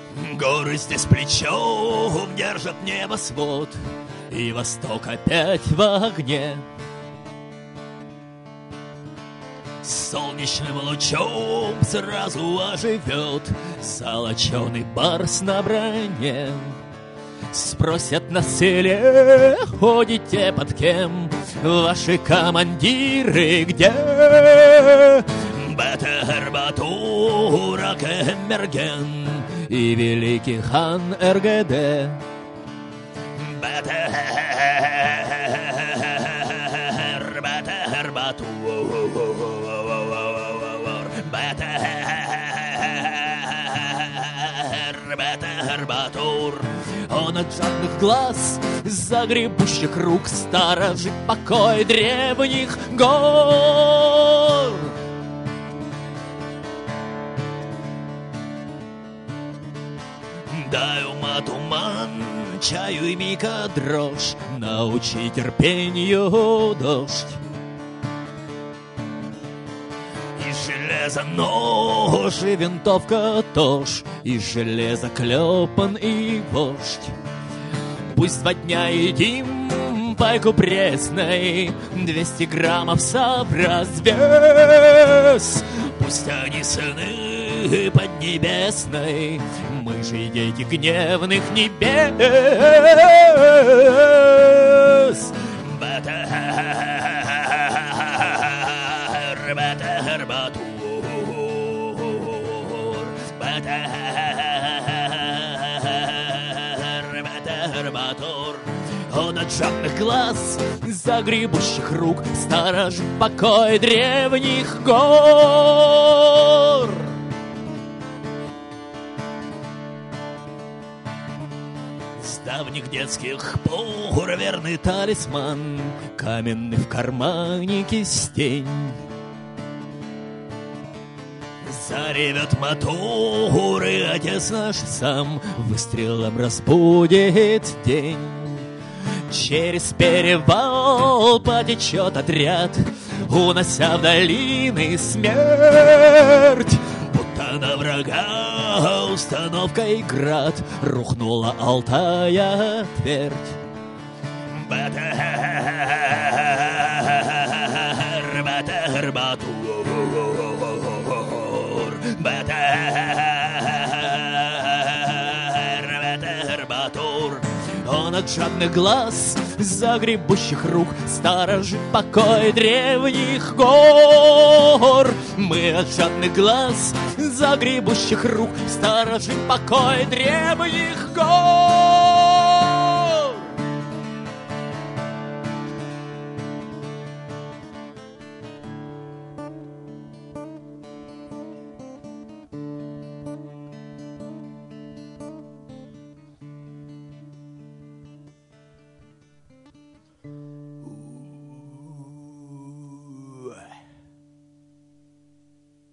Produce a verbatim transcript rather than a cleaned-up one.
Горы здесь плечом держат небосвод, и восток опять в огне. Солнечным лучом сразу оживет золоченый барс на броне. Спросят на селе, ходите под кем? Ваши командиры где? Бетер Батура Кемерген и великий хан РГД. Бетер Бетер Батур Бетер Бетер Батур. Он от жадных глаз, загребущих рук сторожит покой древних гор. Дай ума туман, чаю и мика дрожь, научи терпению дождь. И железо нож, и винтовка тоже, и железо клепан, и вождь. Пусть два дня едим пайку пресной, двести граммов сообразвес. Пусть они сыны поднебесной, мы же дети гневных небес. Бетер Бетер Батур Бетер Бетер Батур. Он от жадных глаз, загребущих рук сторожит покой древних гор. С давних детских пор верный талисман, каменный в кармане кистень. Заревет мотор, и отец наш сам выстрелом разбудит день. Через перевал потечет отряд, унося в долины смерть. Будто на врага установкой град рухнула Алтая твердь. Бетер Бетер Батур Бетер Бетер Батур. Он от жадных глаз, загребущих рук сторожит покой древних гор. Мы от жадных глаз, загребущих рук сторожит покой древних гор.